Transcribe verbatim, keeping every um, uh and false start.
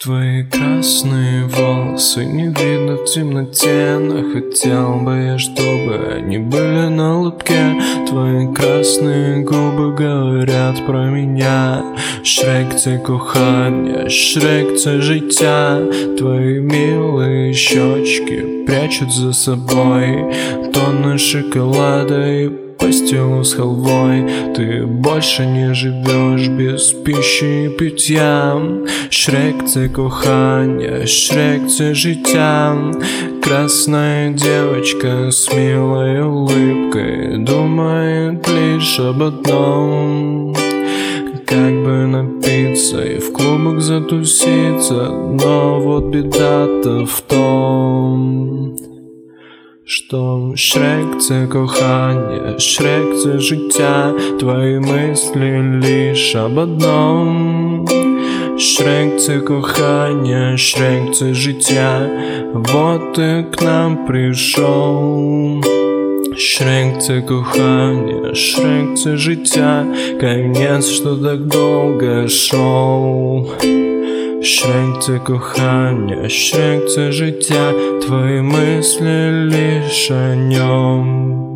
Твои красные волосы не видно в темноте, но хотел бы я, чтобы они были на лобке. Твои красные губы говорят про меня. Шрек, це кохання, Шрек, це життя. Твои милые щечки прячут за собой тонны шоколада и пастилу с халвой. Ты больше не живешь без пищи и питья. Шрек, це кохання, Шрек, це життя. Красная девочка с милой улыбкой думает лишь об одном: как бы напиться и в клубах затуситься. Но вот беда-то в том, що Шрек, це кохання, Шрек, це життя. Твої мислі лиш об одном: Шрек, це кохання, Шрек, це життя. Вот ты к нам пришел. Шрек, це кохання, Шрек, це життя. Конец, что так долго шел. Шрек, це кохання, Шрек, це життя. Твої мислі лиш о нем.